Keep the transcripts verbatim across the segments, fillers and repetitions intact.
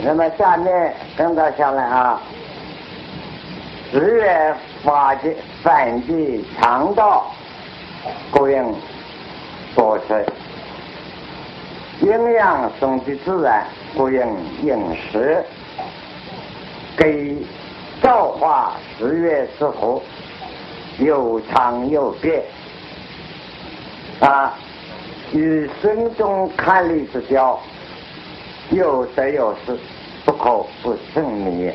那么下面跟着下来啊，日月发际反季肠道供应多水，营养送的自然供应饮食，给造化十月之后有长有变啊，与生中看理之交，有得有失，不可不胜迷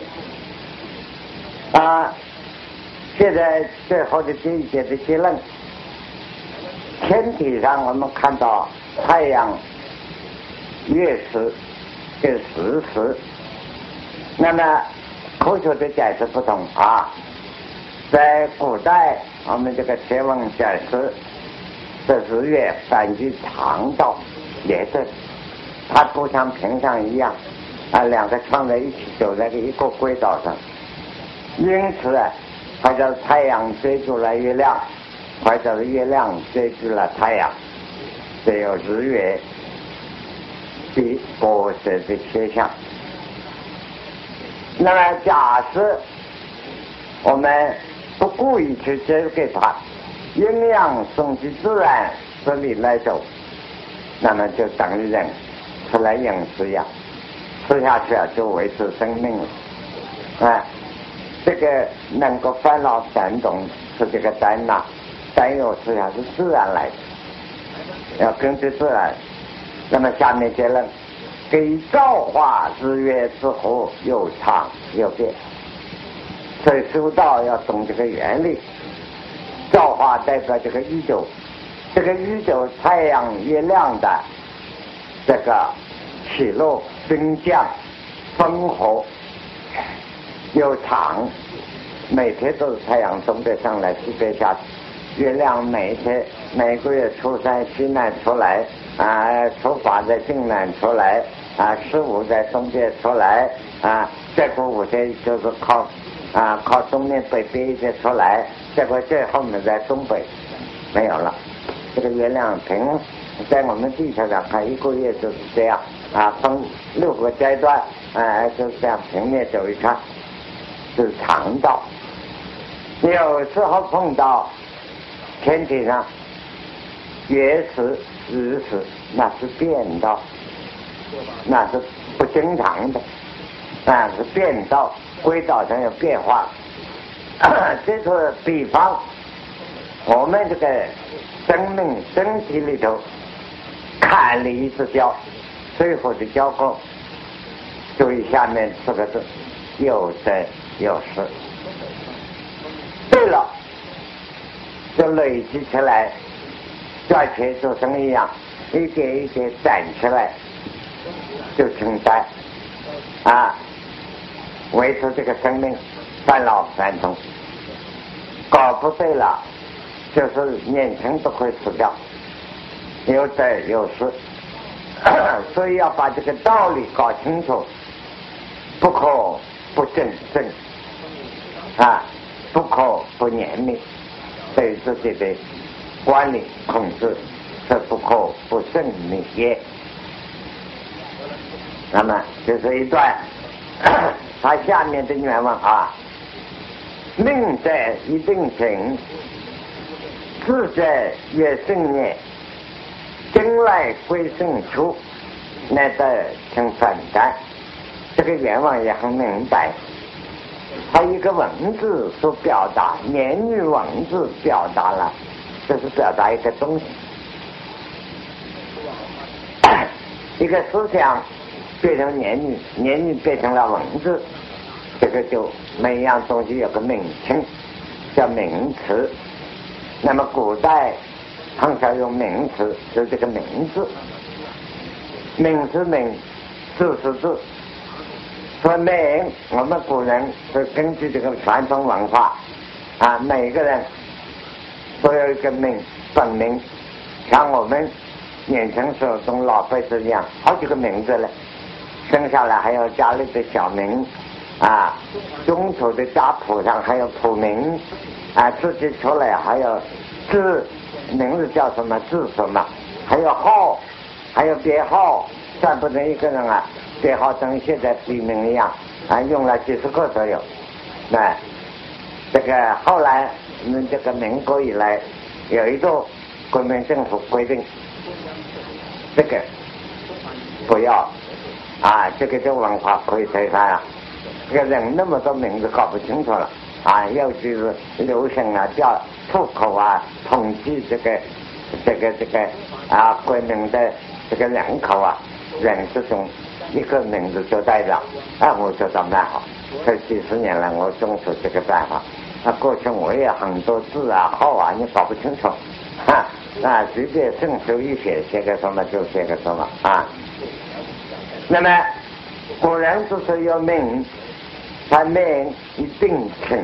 啊。现在最后的这一节的结论，天体上我们看到太阳、月食跟时时，那么科学的解释不同啊。在古代我们这个天文解释，这日月反季肠道也对，它不像平常一样啊，两个放在一起走在一个轨道上，因此啊，或者太阳追逐了月亮，或者是月亮追逐了太阳，只有日月的波折的现象。那么假设我们不故意去遮给它，营养送去自然这里来走，那么就等于人吃了饮食呀，吃下去啊就维持生命了啊。这个能够烦恼感动是这个担呐，担忧实际上是自然来的，要根据自然。那么下面结论，给造化日月之后有长有变，所以修道要懂这个原理。造化代表这个宇宙，这个宇宙太阳月亮的这个起落升降风和有长，每天都是太阳东北上来西北下去，月亮每天每个月初三西南出来啊，初八在西南出来啊，十五在东边出来啊，再过五天就是靠啊靠东面北边一些出来，再过最后面在东北没有了。这个月亮平在我们地球上看一个月就是这样啊，分六个阶段啊，就是这样平面走一看是长道。有时候碰到天体上月食日食，那是变道，那是不正常的啊，是变道，轨道上有变化。这是比方我们这个生命身体里头看理之交，最后的交工，注意下面四个字，有得有失。对了，就累积起来，赚钱做生意一样，一点一点攒起来，就承担啊，维持这个生命，烦恼繁重。搞不对了，就是年轻都会死掉，有得有失。所以要把这个道理搞清楚，不可不正正啊，不可不严密，对自己的管理控制是不可不正密也。那么这是一段他下面的原文啊，命在一定情，志在越胜也，将来归胜处，乃得成反感。这个原文也很明白，它一个文字所表达，言语文字表达了，这是表达一个东西，一个思想变成言语，言语变成了文字，这个就每一样东西有个名称，叫名词。那么古代很少用名词，就这个名字，名是名，字是字。说名，我们古人是根据这个传统文化啊，每个人都有一个名本名，像我们年轻时候从老辈子一样，好几个名字了，生下来还有家里的小名啊，中途的家谱上还有谱名啊，自己出来还有字，名字叫什么字什么，还有号，还有别号，算不成一个人啊， 给好像现在笔名一样啊，用了几十个左右。那这个后来我们这个民国以来，有一个国民政府规定，这个不要啊，这个这文化可以推翻了。这个人那么多名字搞不清楚了啊，尤其是流行啊，叫户口啊，统计这个这个这个啊，国民的这个人口啊，人这种一个名字就代表，啊，我觉得蛮好。这几十年来，我种出这个办法。啊，过去我也很多字啊、号啊，你搞不清楚，哈啊，直接顺手一写，写个什么就写个什么啊。那么古人就是有名，他名一定称，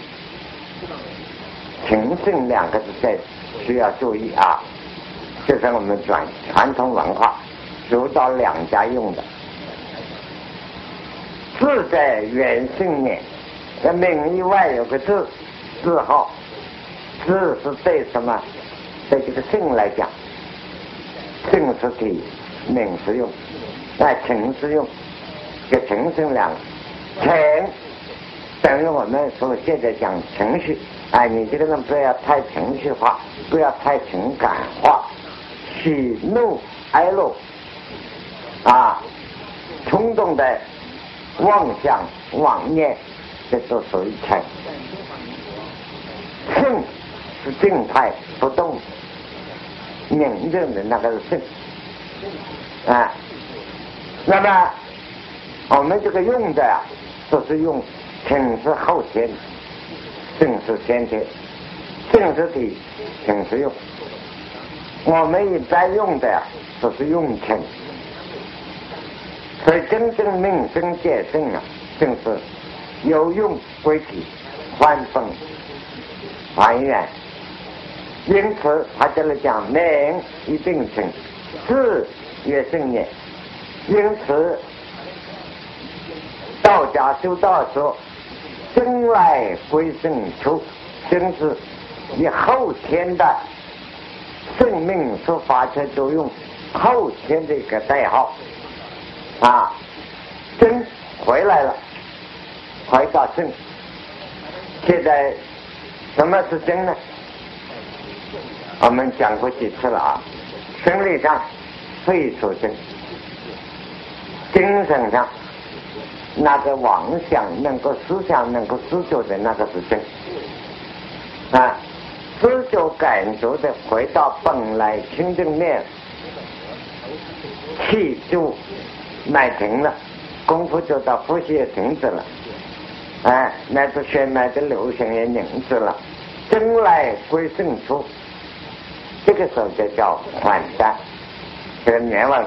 称姓两个字在需要注意啊。这是我们传传统文化儒道两家用的。字在原姓年，那名以外有个字，字号，字是对什么？对这个姓来讲，姓是体，名是用，那情是用，这个情姓两个，情等于我们说现在讲情绪，哎，你这个人不要太情绪化，不要太情感化，喜怒哀乐啊，冲动的妄想妄念，这都属于情。性是静态不动宁静的那个是性啊。那么我们这个用的啊，都是用情是后天，性是先天，性是体，情是用。我们一般用的啊，都是用情。所以真正命生解性啊，正是有用归体，还风还原。因此他这里讲名一定称，字也正念。因此道家修道说生来归生出，生是以后天的生命所发出作用，后天的一个代号啊，真回来了，回到真。现在什么是真呢？我们讲过几次了啊。生理上肺属真，精神上那个妄想能够思想能够思觉的那个是真啊，思觉感觉的回到本来清净面，气就脉停了，功夫就到呼吸也停止了，哎，乃至血脉的流行也凝滞了，真来归正出，这个时候就叫还丹，这个原文。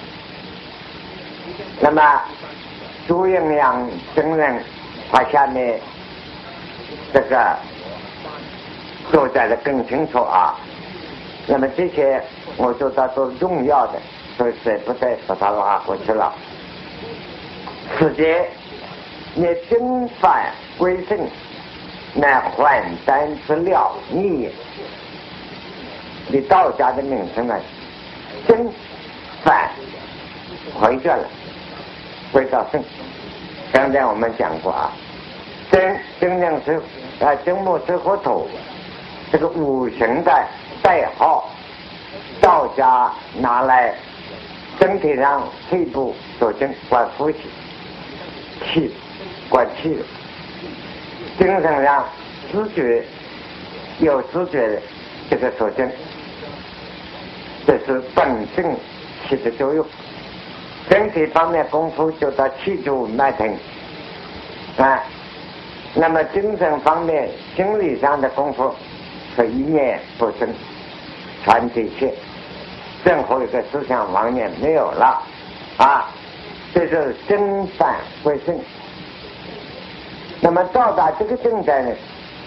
那么朱应阳僧人他下面这个说载的更清楚啊。那么这些我觉得都是重要的，所以是不再说他的话过去了。此节你真反归正，乃还丹之了义也。你道家的名称呢，真反回转了，回到正。刚才我们讲过啊，真真正是啊，真木水火土这个五行的代号，道家拿来身体上肺部所经管呼吸，气管气的，精神上知觉有知觉的这个所经，这是本性起的作用。身体方面功夫就到气住脉停啊，那么精神方面心理上的功夫是一念不生，传体现，任何一个思想妄念没有了啊，这是真反归正。那么到达这个正在呢，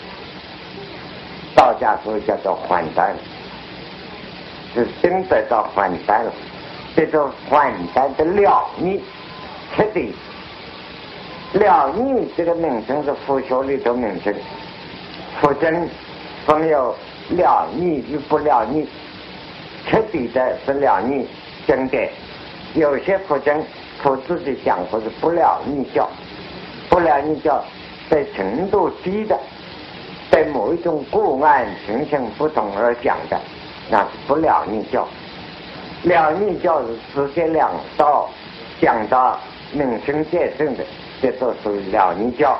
道家所叫做还丹，是真得到还丹了。这种还丹的了义彻底，了义这个名称是佛学里头名称，佛真分有了义与不了义，彻底的是了义真的，有些佛真说自己讲或者不了逆教，不了逆教在程度低的，在某一种个案情形不同而讲的，那是不了逆教。了逆教是直接两道讲到名声见证的，这都属于了逆教。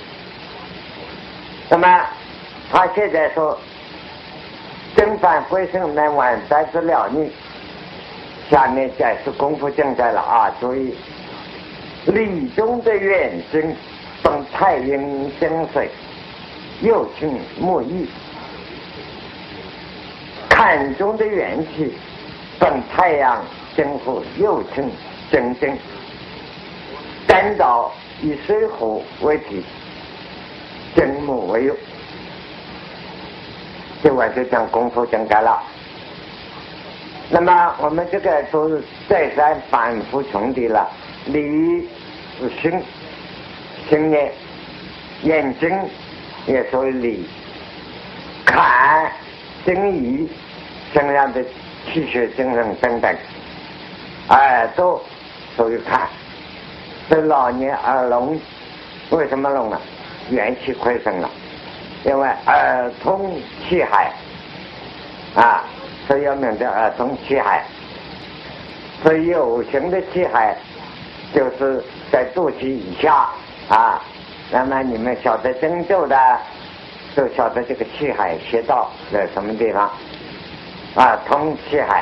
那么他现在说正反归生难完再之了逆，下面解释功夫正在了啊！注意，理中的远征本太阴真水，又称木易；坎中的元气本太阳真火，又称真真。单道以水火为体，真木为用。这我就讲功夫正改了。那么我们这个都是再三反复重叠了。理是心，心呢眼睛也属于理，坎精仪身上的气血精神等等，耳朵属于坎。这老年耳聋，为什么聋了？元气亏损了，因为耳通气海啊，所以要名叫耳通气海。所以有形的气海就是在肚脐以下啊。那么你们晓得针灸的都晓得这个气海穴道在什么地方啊？通气海。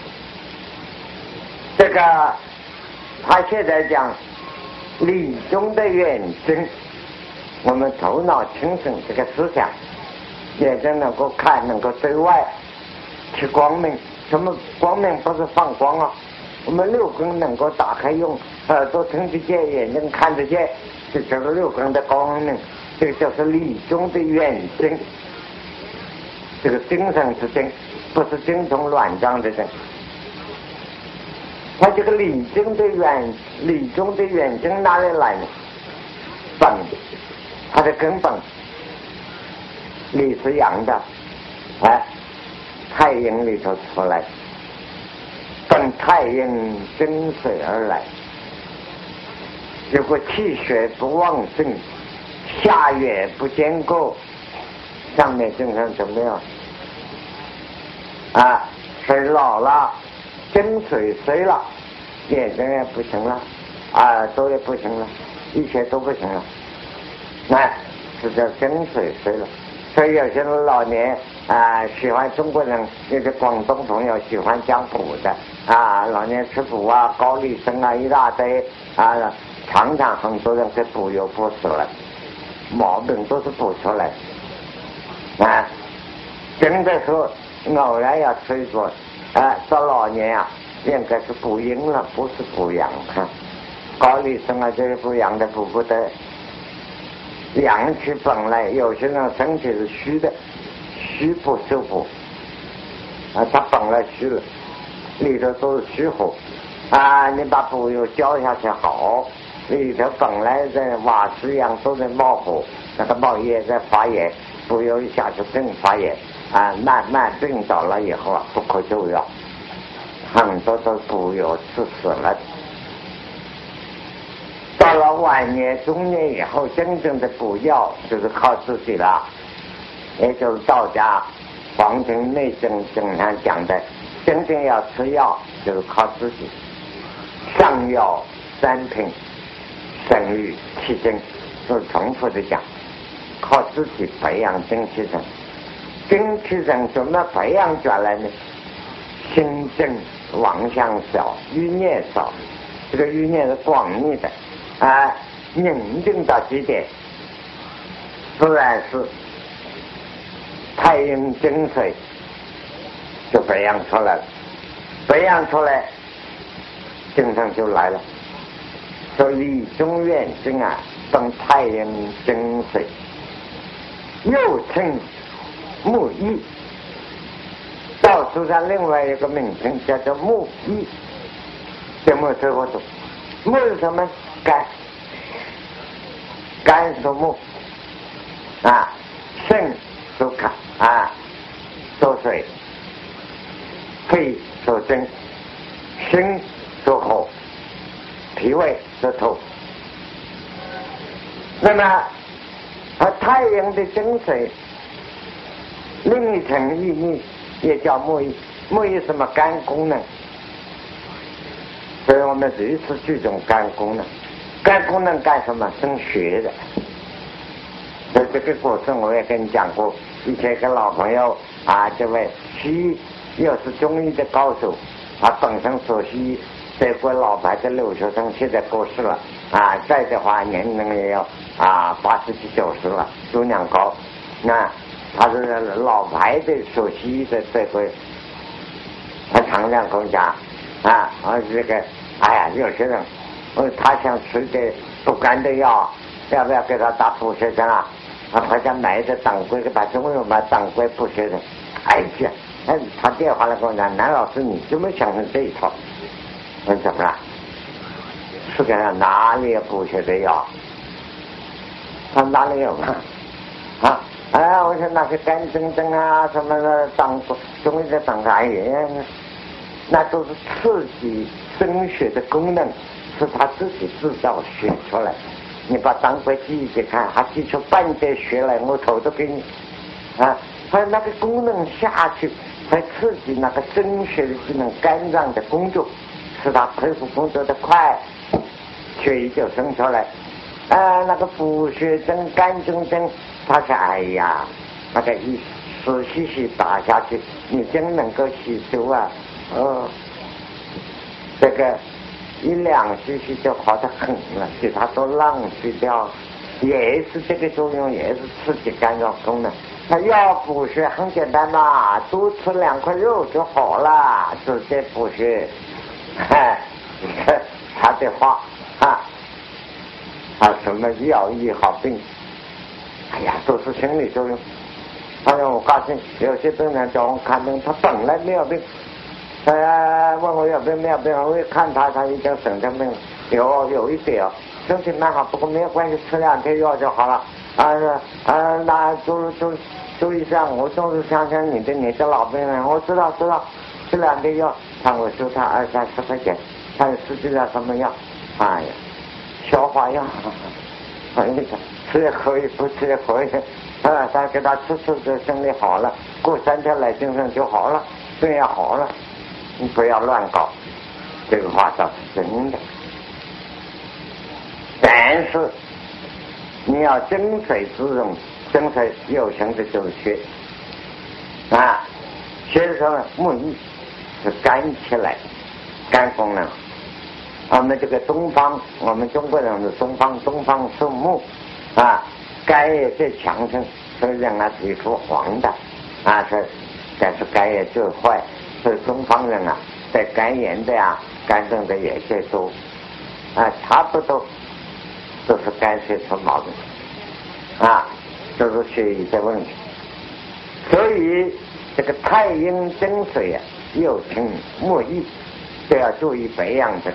这个他现在讲理中的远征，我们头脑清醒，这个思想眼睛能够看，能够对外去光明。什么光明？不是放光啊，我们六根能够打开，用耳朵听得见，眼睛看得见，这就是六根的光明，这个就是理中的远征。这个精神之精，不是精虫乱撞的精。他这个理中的远理中的远征哪里来呢？本，它的根本，理是阳的，哎，太阴里头出来，本太阴真水而来。如果气血不旺盛，下月不坚固，上面精神怎么样？啊，水老了，真水衰了，眼睛也不行了，耳朵也不行了，一切都不行了，那是叫真水衰了。所以有些人老年啊，喜欢中国人，有些广东朋友喜欢讲补的啊，老年吃补啊，高丽参啊，一大堆啊，常常很多人给补又补死了，毛病都是补出来啊。真的说偶然要吃一做啊，到老年啊，应该是补阴了，不是补阳哈。高丽参啊，这些补阳的补不得。阳气本来有些人身体是虚的，虚不受补啊，他本来虚了，里头都是虚火啊，你把补油浇下去好，里头本来在瓦斯一样都在冒火，那个冒烟在发炎，补油一下去更发炎啊，慢慢病倒了以后啊，不可救药，很多都补油吃死了。到了晚年中年以后，真正的补药就是靠自己了，也就是道家黄庭内经经常讲的，真正要吃药就是靠自己。上药三品，生育气精，都是重复的讲，靠自己培养精气神。精气神怎么培养出来呢？心正，妄想少，欲念少，这个欲念是广义的啊，宁静到极点，自然是太阴精髓就培养出来了，培养出来精神就来了。所以理中远征啊，本太阴精髓，又称木易。道书上另外一个名称叫做木易，这木最后说木是什么？肝，肝属木啊，肾属坎啊，属水，肺属金，心属火， 脾胃是土。那么和太阳的精髓另一层意义也叫木易，木易什么肝功能，所以我们如此注重肝功能。肝功能干什么？生血的。在这个过程我也跟你讲过，以前一个老朋友啊，这位西医又是中医的高手，他本身所西医德国老牌的留学生，现在过世了啊，在的话年龄也要啊八十几九十了，度量高。那他是老牌的所西医的德国，他常常跟我讲啊，啊这个哎呀，有些人，他想吃的不干的药，要不要给他打补血针啊？他好像买的当归，给他中药买当归补血针。哎呀，他电话来跟我讲，南老师你怎么想成这一套？我说怎么了？世界上哪里有补血的药？他哪里有嘛？啊，哎，我说那些干蒸蒸啊，什么的当中医的当肝炎，那都是刺激生血的功能，是他自己制造血出来。你把当归挤一挤看，他挤出半点血来，我头都给你啊！他那个功能下去，才刺激那个生血的机能、肝脏的工作，使他恢复工作的快，血液就生出来。啊，那个补血针、肝中针，他说：“哎呀，那个一死细细打下去，你真能够吸收啊！哦，这个。”一两吸吸就好得很了，其他都浪费掉，也是这个作用，也是刺激肝脏功能。他要补血很简单嘛，多吃两块肉就好了，直接补血。哎，他的话啊，啊什么药医好病，哎呀，都是心理作用。他让我告诉你，有些病人叫我看病，他本来没有病。呃，问我有病没有病，我一看他，他已经生成病了，有有一点哦，身体蛮好，不过没有关系，吃两天药就好了。啊啊，那周周周医生，我总是想想你的你的老病人，我知道知道，吃两天药，他我收他二三十块钱，他实际上什么药？哎呀，消化药，哎呀，吃也可以，不吃也可以，啊，他给他吃吃就身体好了，过三天来精神就好了，病也好了。你不要乱搞，这个话倒是真的。但是你要精髓之用，精髓有形的就是血啊，血的时候木易是肝起来，肝功能。我们这个东方，我们中国人是东方，东方属木啊，肝也最强盛，所以人啊皮肤黄的啊，是但是肝也最坏。所以东方人啊，在肝炎的呀、肝症的也最多，啊，差不多都是肝血出毛病，啊，都是血液的问题。所以这个太阴精髓啊，又称木易，都要注意培养这个。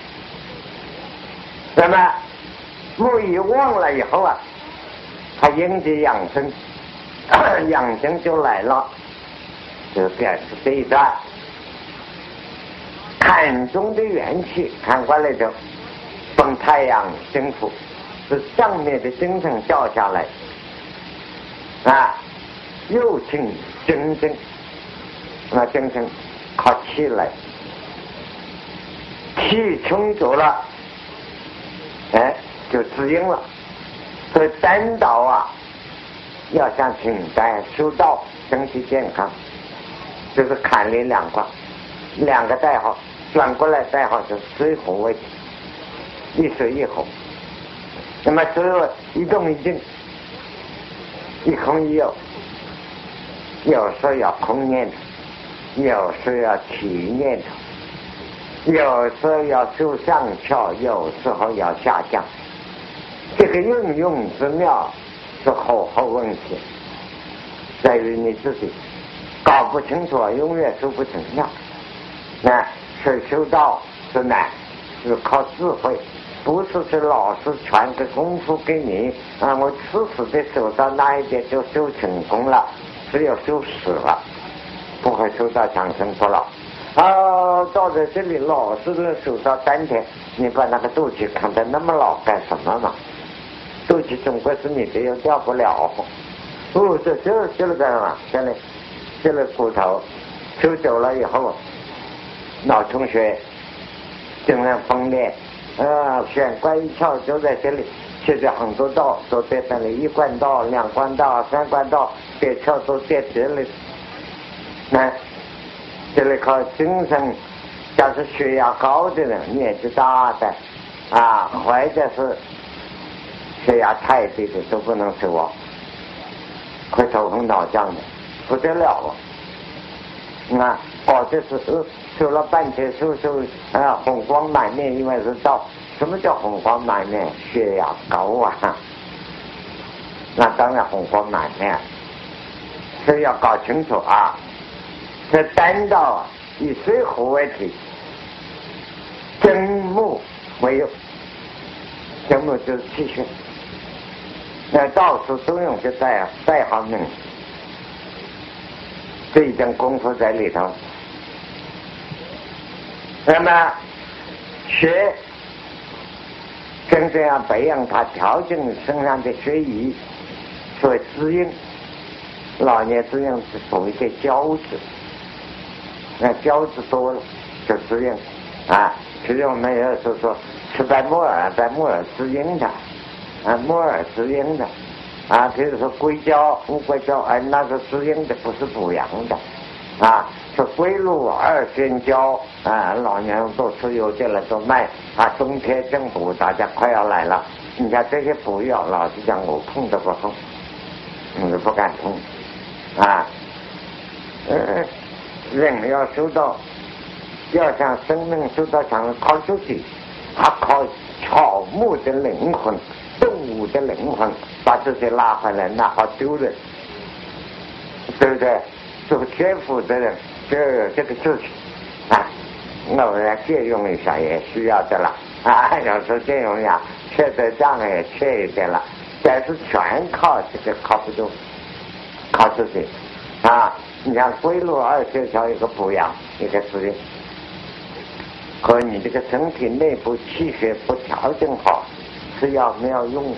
那么木易旺了以后啊，他阴气养生，养生就来了。就表示这一段坎中的元气看过来的从太阳升出，是上面的精神掉下来啊，又称精神，那精神靠气来，气充足了，哎，就滋阴了。所以单道啊，要想清淡修道，身体健康。就是坎离两卦，两个代号转过来代号是水火为一水一火。那么所有一动一静，一空一有，有时候要空念头，有时候要起念头，有时候要修上翘，有时候要下降。这个应用之妙是后后问题，在于你自己。搞不清楚，永远修不成样。那是修道是难，是靠智慧，不是是老师传个功夫给你啊！我死死的修到那一点就修成功了，只有修死了，不会修到长生不老啊，到在这里老是的手到丹田，你把那个肚脐看得那么老干什么嘛？肚脐总归是你的，又掉不了。哦，这这这了干什么？这里这里骨头抽走了以后，脑充血，精神分裂，啊，玄关一窍就在这里。现在很多道都在这里，一关道、两关道、三关道，别窍都在这里。那这里靠精神，假是血压高的人，年纪大的啊，或者是血压太低的都不能抽啊，会头昏脑胀的，不得了啊！啊，哦，这是呃，抽了半天，抽抽啊，红光满面，因为是道。什么叫红光满面？血压高啊！那当然红光满面，所以要搞清楚啊。这丹道啊，以水火为体，真木没有，真木就是气血。那到处都用就带带好命，这一点功夫在里头。那么血。真正要培养他调整身上的血液，所以滋阴。老年滋阴是补一些胶质，那胶质多了就滋阴啊。其实我们有时候说吃白木耳，白木耳滋阴的，啊，木耳滋阴的，啊，比如说硅胶、乌龟胶，哎，那是滋阴的，不是补阳的，啊。是龟鹿二仙胶啊，老年人都吃有的了都卖啊，冬天正补，大家快要来了。你看这些补药，老实讲我碰都不碰，我不敢碰啊。呃，人要受到，要想生命受到强，靠自己，还靠草木的灵魂、动物的灵魂，把这些拉回来，那好丢人，对不对？做天赋的人。这这个事情啊，那我要借用一下也需要的了啊。有时候借用一下，缺的这样也缺一点了，但是全靠这个靠不住，靠自己啊。你像归路二仙条一个补养，一个滋阴，和你这个身体内部气血不调整好，是要没有用。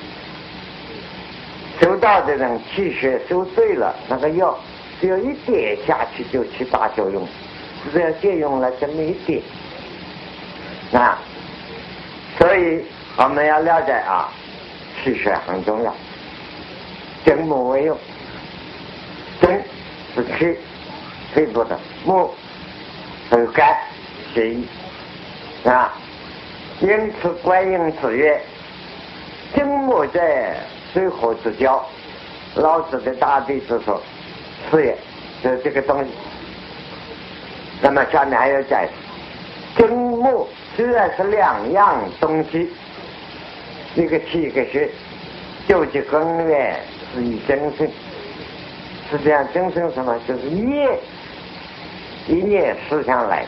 收到的人气血收对了，那个药。只有一点下去就起大作用，只要借用了这么一点啊，所以我们要了解啊，气血很重要。真木为用，真是气，肺部的；木是肝，血液啊。因此观音子曰：“真木在水火之交。”老子的大弟子说。是也，就是这个东西。那么下面还有解释，真木虽然是两样东西，一个气一个血，究其根源是以真性。实际上真性什么？就是业，一念思想来，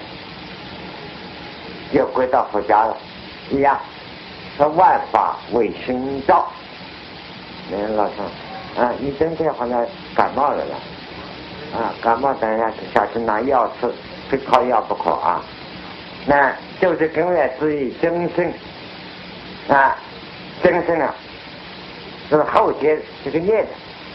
又回到佛家了，一样，说万法为心造。嗯，老师啊，你真正好像感冒了了。啊，感冒等一下下去拿药吃，非靠药不可啊！那就是根源之于真性啊，真性啊，是后天这个念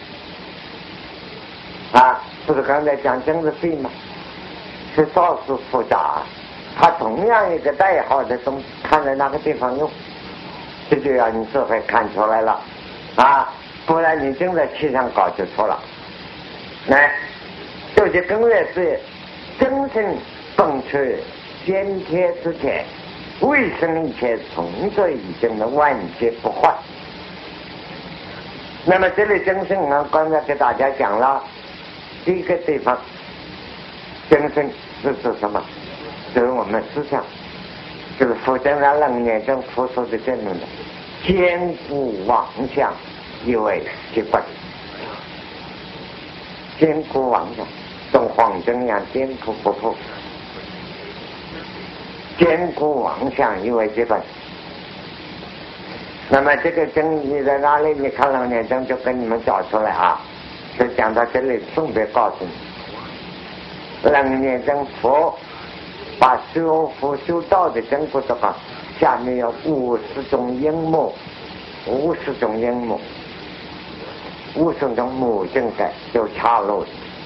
的啊，不是刚才讲真的病吗？是造是复杂，它同样一个代号的东西，看在哪个地方用，这就要你智慧看出来了啊，不然你真在气上搞就错了。来。就是根源是真性本出先天之前，未生以前从这已经的万劫不坏。那么这里真性呢，刚才给大家讲了第一个地方，真性是指什么？就是我们思想，就是佛经上楞严中佛说的这种的坚固妄想，以为结果坚固妄想。跟黄针一样坚固不破，坚固妄想以为基本。那么这个真理在哪里？你看两年钟就跟你们找出来啊。就讲到这里，顺便告诉你， 楞严正佛把修福修道的正果的话，下面有五十种阴木，五十种阴木，五十种木正的就插入。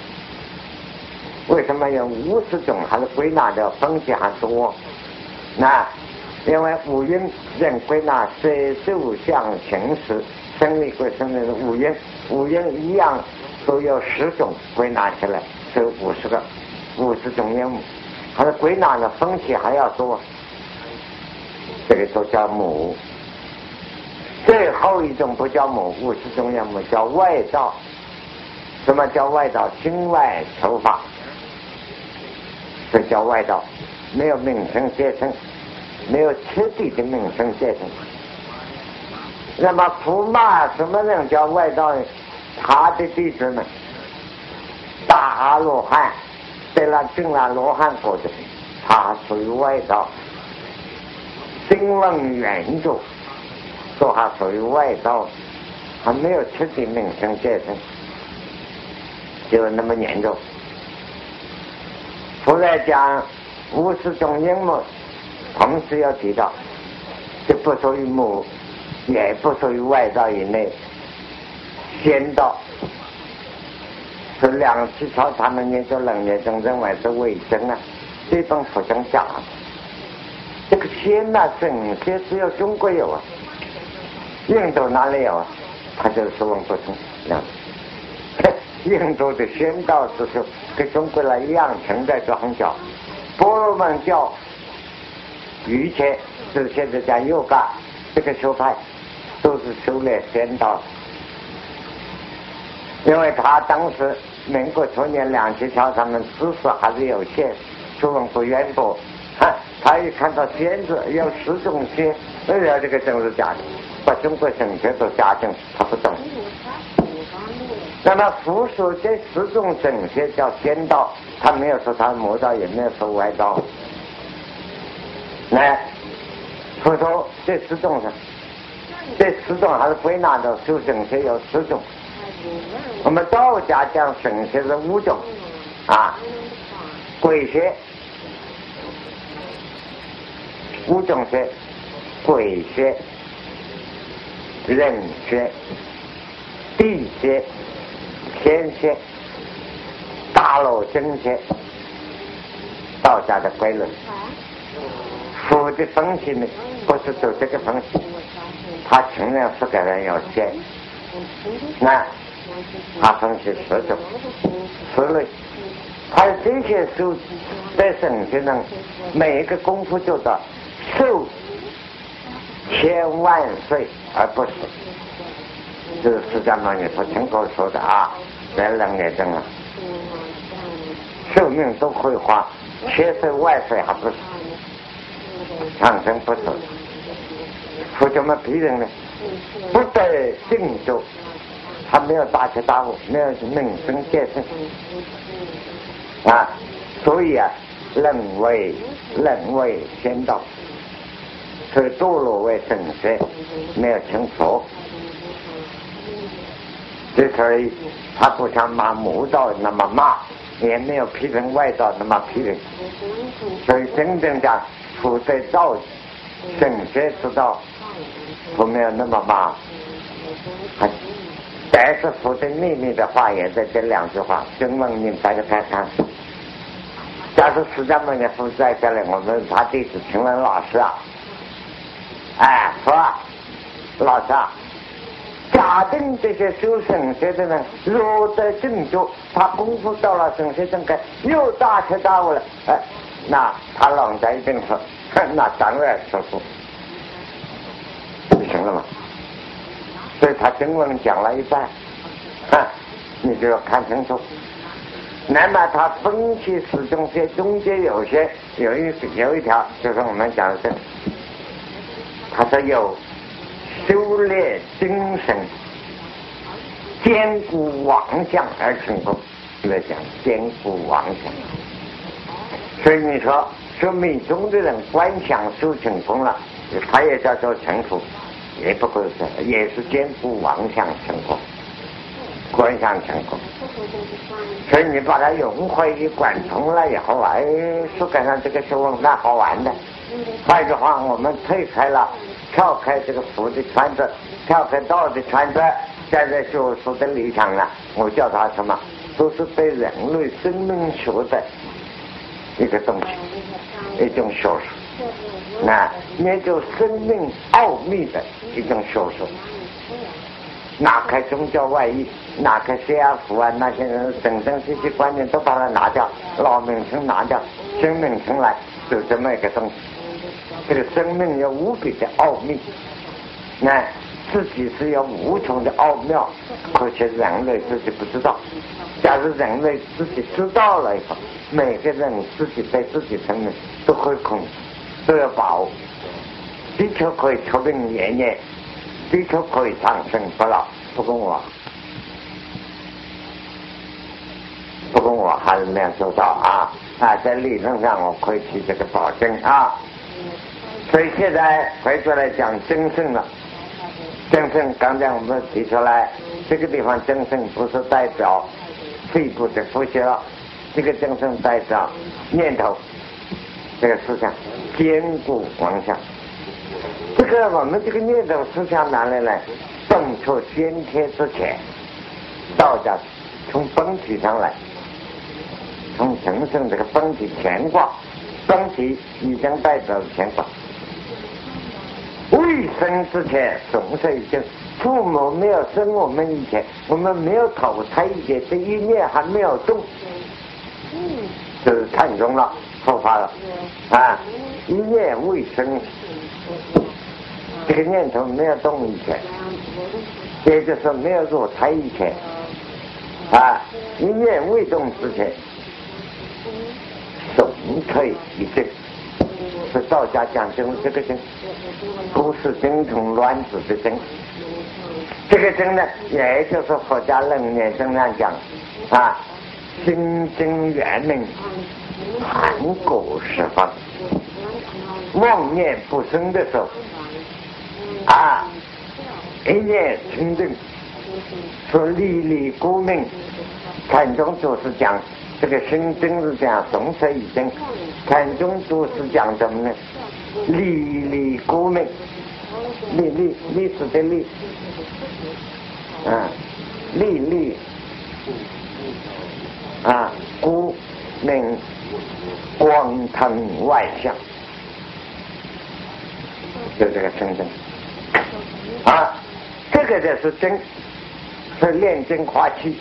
为什么有五十种？还是归纳的分析还多？那因为五阴人归纳色受想行识生理归生理的五阴，五阴一样都有十种，归纳起来是五十个，五十种阴木，还是归纳的分析还要多。这个都叫母。最后一种不叫母，五十种阴木叫外道。什么叫外道？心外求法，这叫外道，没有名声结成，没有彻底的名声结成。那么伏骂什么人叫外道呢？他的弟子们，大阿罗汉，对了进了罗汉果的，他属于外道。声闻缘觉都还属于外道，还没有彻底名声结成，就那么严重。后来讲五十种阴木，同时要提到，这不属于母，也不属于外道以内，仙道是两起朝他们念作楞严正认为是伪真啊，这种不真假。这个仙呐、啊，神仙只有中国有啊，印度哪里有啊？他就是说文不通。印度的仙道之术跟中国来一样存在着很小。婆罗门教、瑜伽是现在讲yoga这个修派，都是修炼仙道。因为他当时民国初年两齐桥他们知识还是有限，学问不渊博。他一看到仙字有十种仙，哎呀，这个真是假的，把中国神学都加进，他不懂。那么佛说这十种神学叫仙道，他没有说他魔道，也没有说外道。那佛说这十种呢，这十种还是归纳的修神学有十种。我们道家讲神学是五种啊，鬼学。五种学：鬼学、人学、地学、天学、大罗真学。道家的归论，佛的分析呢，不是走这个分析，他承认四个人有限，那他分析十种、十类。他这些书在神学上，每一个功夫做到寿千万岁，而不是这是释迦牟尼佛亲口说的啊，在楞严中啊，寿命都会花，千岁万岁还不是，长生不死。佛怎么批人呢？不得定住，他没有大彻大悟，没有名声见性啊，所以啊，认为认为仙道，所以堕落为神学，没有成佛。之所以他不像骂魔道那么骂，也没有批评外道那么批评。所以真正讲佛在道神学之道，佛没有那么骂。但是佛的秘密的话也在这两句话，请问你们大家看看。假如释迦牟尼佛在这里，我们他弟子请问老师啊，哎，佛啊，老师啊，假定这些修神学的人若在正觉，他功夫到了神学正开，又大彻大悟了，哎，那他老在一定说，那当然是佛，就行了嘛。所以他经文讲了一半，啊，你就要看清楚。那么他分析十种学中间有些有一有一条，就是我们讲的这，他说有修炼精神坚固妄想而成功，来讲坚固妄想。所以你说说密宗的人观想修成功了，他也叫做成佛，也不会是，也是坚固妄想成功。 观想成功。所以你把它融会一贯通了以后，哎，树干上这个学问蛮好玩的。换句话，我们推开了，跳开这个佛的圈子，跳开道的圈子，站在学术的立场了，我叫它什么？都是对人类生命学的一个东西，一种学术。那研究生命奥秘的一种学术。拿开宗教外衣，拿开 C F 啊，那些人等等这些观念都把它拿掉，老名称拿掉，新名称来，就这么一个东西。这个生命有无比的奥秘，那自己是有无穷的奥妙，可惜人类自己不知道。假如人类自己知道了以后，每个人自己对自己生命都会控制，都要把握。地球可以出兵延年，地球可以长生不老，不过我，不过我还是没有做到啊啊！在理论上我可以提这个保证啊。所以现在回过来讲真正了，真正刚才我们提出来，这个地方真正不是代表肺部的呼吸了，这个真正代表念头，这个思想坚固妄想。这个我们这个念头思想哪里来？本出先天之前，道家从本体上来，从真正这个本体乾卦，本体已经代表乾卦。未生之前，总是已经父母没有生我们以前，我们没有投胎以前，这一念还没有动，就是看中了，后发了啊！一念未生，这个念头没有动以前，也就是没有入胎以前啊，一念未动之前，总可以一定。是道家讲究这个真，不是真从卵子的真。这个真呢，也就是佛家楞严经上讲啊，心真圆明，含果十方。妄念不生的时候啊，一念清净，说粒粒孤命，禅宗就是讲这个心真是讲总是已经，禅宗就是讲什么呢？粒粒孤命，粒粒历史的粒，啊，粒粒啊，孤命光腾外向，就这个真正啊，这个就是真，是炼真化气。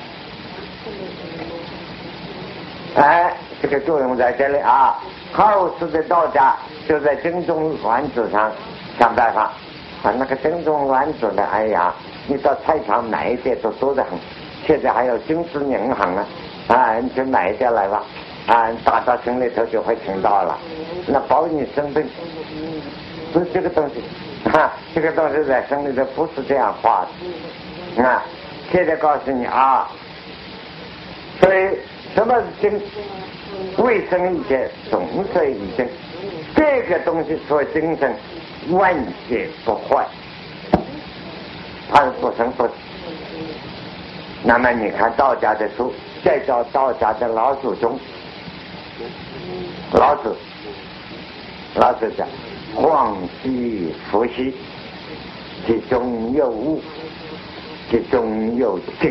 哎，这个作用在这里啊！后世的道家就在真宗卵子上想办法，啊，那个真宗卵子呢，哎呀，你到菜场买一点都多得很。现在还有精子银行呢，啊，你去买一点来吧，啊，打到城里头就会听到了，那保你生病。不是这个东西，啊，这个东西在生里头不是这样画的，啊，现在告诉你啊，所以。什么是真？未生以前，总是已经。这个东西所精神，万劫不坏，它是不生不死。那么你看道家的书，再叫道家的老祖宗，老子，老子讲，恍兮惚兮，其中有物，其中有精。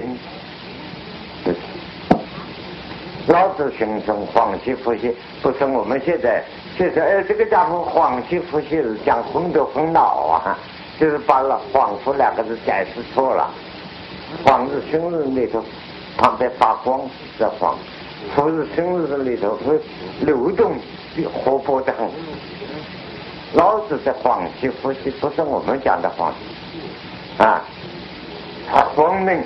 老子形容恍兮惚兮，不是我们现在现在哎，这个家伙恍兮惚兮是讲昏头昏脑啊，就是把了恍惚两个字解释错了。恍是生日里头旁边发光的恍，惚是生日里头会流动活泼的很。老子的恍兮惚兮不是我们讲的恍啊，他光明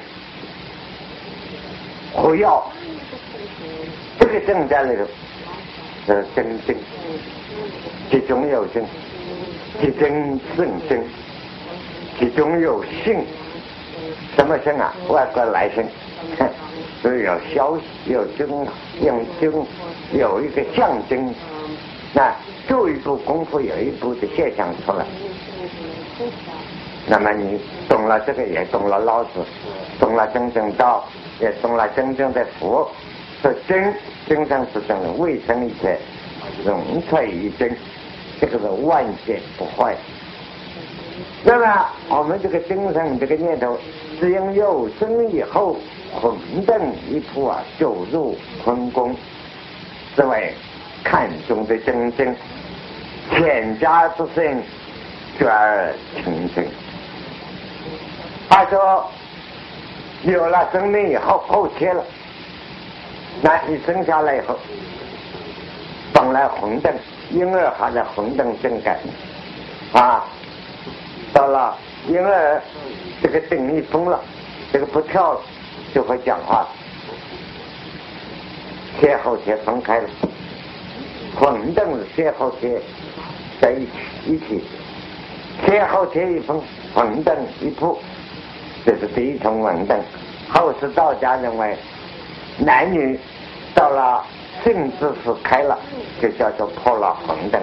活药。这个正在里头是真正，其中有真，其中正真，其中有性。什么性啊？外国来性，所以有消息，有真，有真，有一个象征。那做一步功夫，有一步的现象出来。 那么你懂了这个，也懂了老子，懂了真正道，也懂了真正的佛。是真，真正是真的，未成一切，融粹于真，这个是万劫不坏。那么我们这个精神这个念头，只因有生以后，混沌一扑啊，就入坤宫，是为看中的真正，天家之身，觉而清净。他说，有了生命以后，后天了。那一生下来以后，本来红灯，婴儿还在红灯正感啊，到了婴儿这个灯一封了，这个不跳了，就会讲话，前后天分开了，红灯是前后天在一起一起，前后天一分，红灯一扑，这是第一重红灯。后世道家认为，男女到了性之时开了，就叫做破了红灯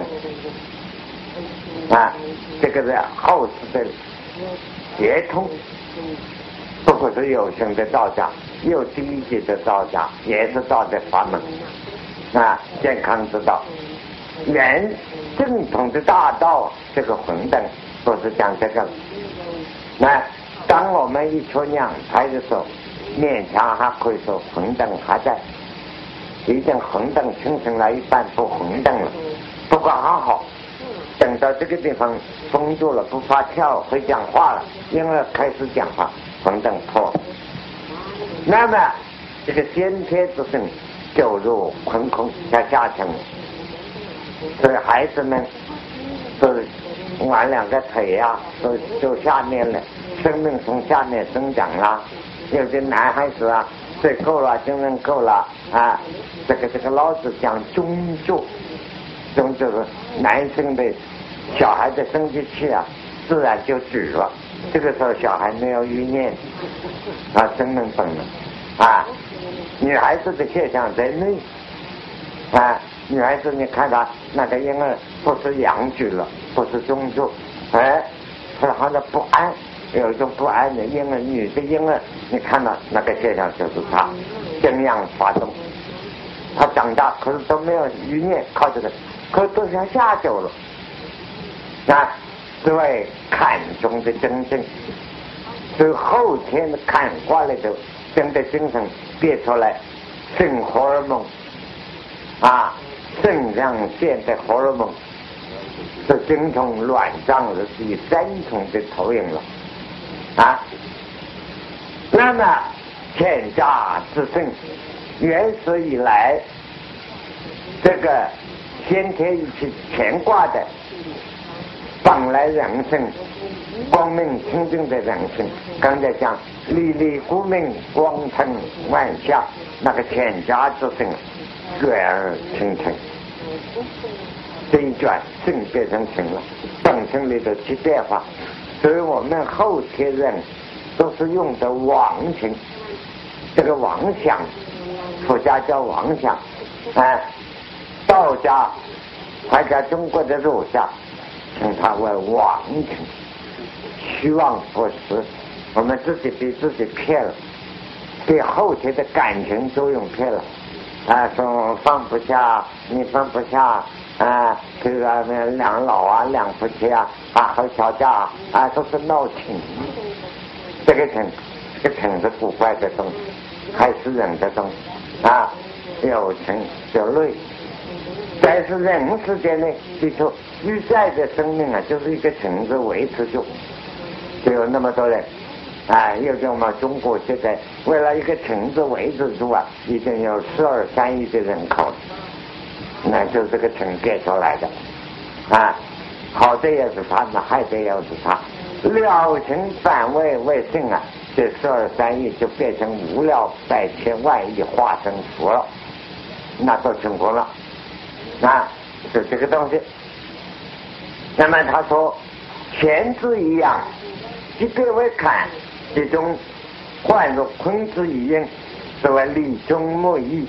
啊，这个是后世的协同。不过是有形的道家，有低级的道家，也是道的法门啊，健康之道。原正统的大道，这个红灯都是讲这个。那当我们一出娘胎的时候，勉强还可以说红灯还在，已经红灯形成了一半不红灯了。不过还好，等到这个地方封住了，不发跳，会讲话了，婴儿开始讲话，红灯破了。那么这个先天之身就入坤空下下层，所以孩子们是玩两个腿呀、啊，都就下面了，生命从下面生长啦。有些男孩子啊，水够了，精神够了啊，这个这个老子讲中柱，中就是男生的小孩的生殖器啊，自然就举了。这个时候小孩没有欲念啊，生命本能啊。女孩子的现象在内啊，女孩子你看她那个婴儿不是阳举了，不是中柱，哎，她好像不安。有一种不安的婴儿，女的婴儿，你看到那个现象就是他这样发动，他长大可是都没有余念靠这个，可是都向下走了。那所谓看中的真正，所以后天的看过来的真的精神变出来，性荷尔蒙啊，肾上腺的荷尔蒙，是精虫卵脏是第三重的投影了。啊，那么天下之性，原始以来，这个先天一起牵挂的，本来人性光明清净的人性，刚才讲粒粒孤明光腾万象，那个天下之性，觉而清净。这一转性变成情了，本性里头去变化。所以我们后天人都是用的妄情，这个妄想，佛家叫妄想，哎，道家还在中国的儒家称它为妄情，虚妄不实。我们自己被自己骗了，被后天的感情作用骗了，啊，说放不下，你放不下。啊，这个两老啊，两夫妻啊，啊，和吵架啊，都是闹情。这个情，这个情是古怪的东西，还是人的东西啊？有情有泪，但是人世间呢，记住，宇宙的生命啊，就是一个情字维持住，就有那么多人啊，有像我们中国现在为了一个情字维持住啊，已经有十二三亿的人口。那就是这个情变出来的啊，好的也是他，那坏的也是他，了情反为为性啊，这十二三亿就变成无了百千万亿化成佛了，那都成功了啊，是这个东西。那么他说前之一样，即对为看，其中换入坤之一应，是为理中莫异。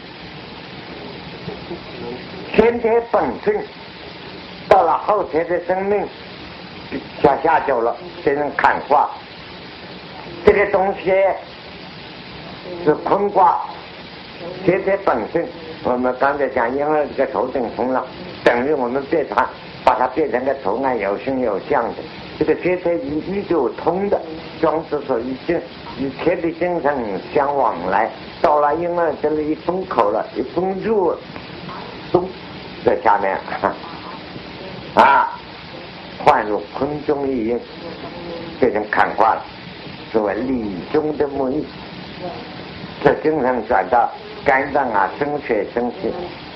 先天本性到了后天的生命， 下下走了，变成坎卦。这个东西是坤卦，天天本身。我们刚才讲，因为这个头顶通了，等于我们变它把它变成个图案，有形有相的。这个天天与宇宙通的，庄子说与精与天地精神相往来。到了因为这里一封口了，一封住，咚，在下面啊，换入坤中一阴，变成坎卦了，作为理中的木易，这精神转到肝脏啊，生血生气。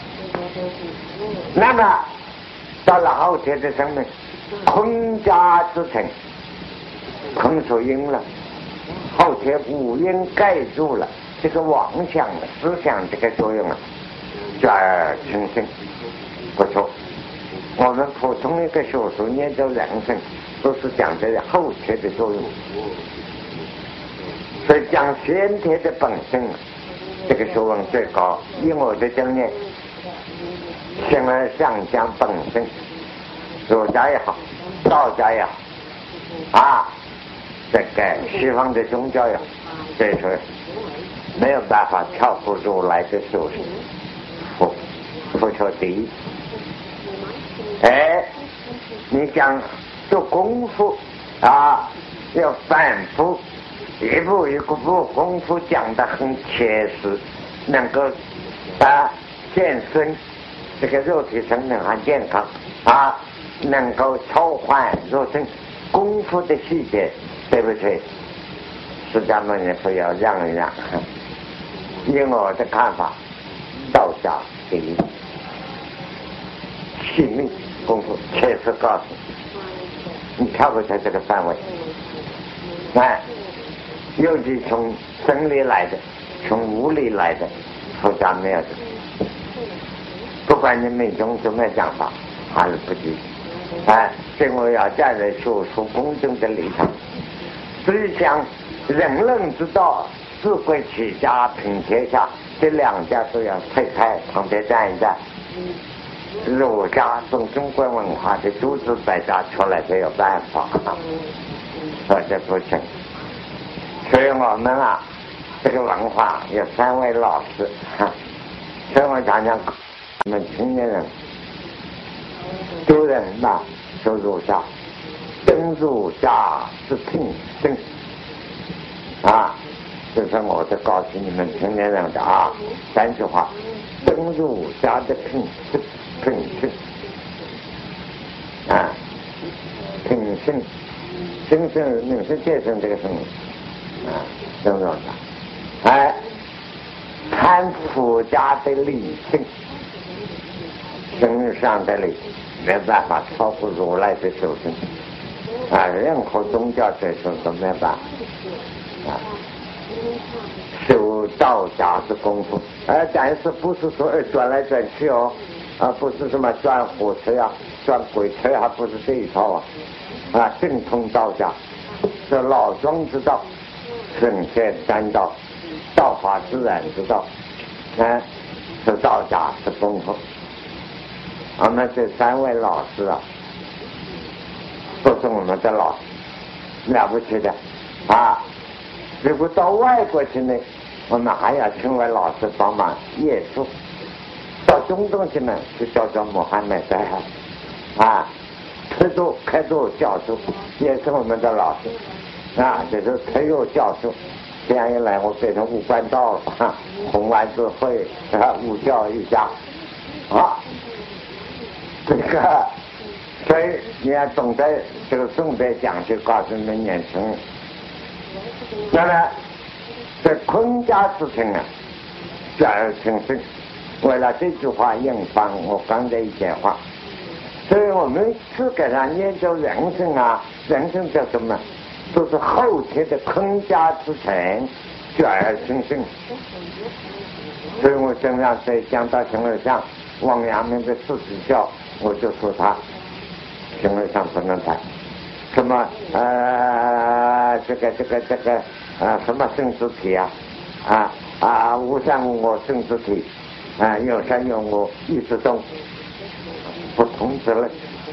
那么到了后天的生命，坤家之成，坤属阴了，后天五阴盖住了，这个妄想思想这个作用啊，转而成生。不错，我们普通一个学术研究人生，都是讲这个后天的作用，所以讲先天的本身，这个学问最高。以我的经验，形而上讲本身，儒家也好，道家也好，啊，这个西方的宗教也好，这是没有办法跳过如来的修行，不不求第一。哎，你讲做功夫啊，要反复一步一步步功夫讲得很切实，能够啊健身，这个肉体生命很健康啊，能够超换入生功夫的细节，对不对？释迦牟尼佛要让一让。以我的看法，道家第一，细密功夫切实告诉你，你跳不出这个范围。哎，尤其从生理来的，从物理来的，佛家没有的。不管你命中怎么讲法，还是不及。哎，所以我要站在学术公正的立场，所以讲人伦之道，治国齐家平天下，这两家都要拆开，旁边站一站。儒家从中国文化的诸子百家出来才有办法，说这不行。所以我们啊，这个文化有三位老师，所以我讲讲我们青年人读人呐，说儒家，真儒家是品性啊，这是我的告诉你们青年人的啊三句话，真儒家的品性。品性啊，品性，精神人是节省这个生啊，这种的。哎，看佛家的理性，身上的理，没办法超过如来的修行啊，任何宗教学说都没办法啊。修道家的功夫，呃，但是不是说转来转去哦。啊，不是什么转火车啊，转鬼车还不是这一套啊！啊，正统道家是老庄之道，圣贤三道，道法自然之道，啊，是道家的功夫。我们这三位老师啊，都是我们的老师，了不起的啊！如果到外国去呢，我们还要请位老师帮忙耶稣。到中东去呢，就叫做穆罕默德啊，特助、开助教授也是我们的老师啊，这是特幼教授。这样一来，我变成五官道了，弘完智慧啊，五教一家啊，这个，所以你要懂得这个重点讲究，告诉你们年轻人。那么，这坤家之情啊，转而成生。为了这句话引发我刚才一些话，所以我们自个上研究人生啊，人生叫什么？都是后天的坤家之成，转而成生。所以我经常在讲到形而上，王阳明的四指教，我就说他形而上不能谈。什么呃，这个这个这个啊，什么生之体啊，啊啊，无善无我生之体。啊，有善有我，一直动，不同之类。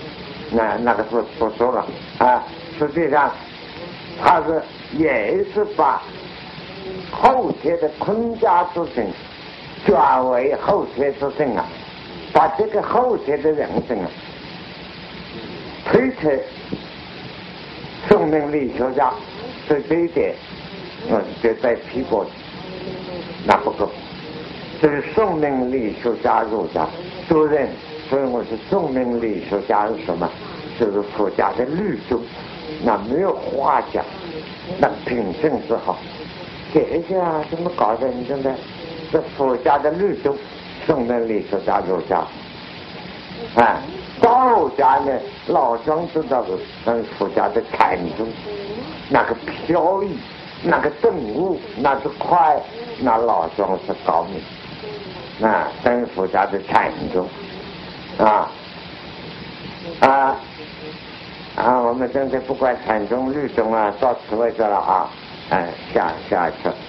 那那个是不说了啊。实际上，他是也是把后天的坤家之性转为后天之性啊，把这个后天的人性啊推测宋明理学家，对这一点我绝对批驳，那不够。这是宋明理学家儒家都认，所以我是宋明理学家是什么？就是佛家的律宗，那没有话讲，那品性之好。这下怎么搞的？你真的，这佛家的律宗，宋明理学家儒家，啊，道家呢，老庄知道的，跟佛家的禅宗，那个飘逸，那个顿悟，那是快，那老庄是高明，啊，跟佛家的禅宗，啊，啊。啊，我们现在不管禅宗、律宗啊，到此为止了啊，哎，下下一次。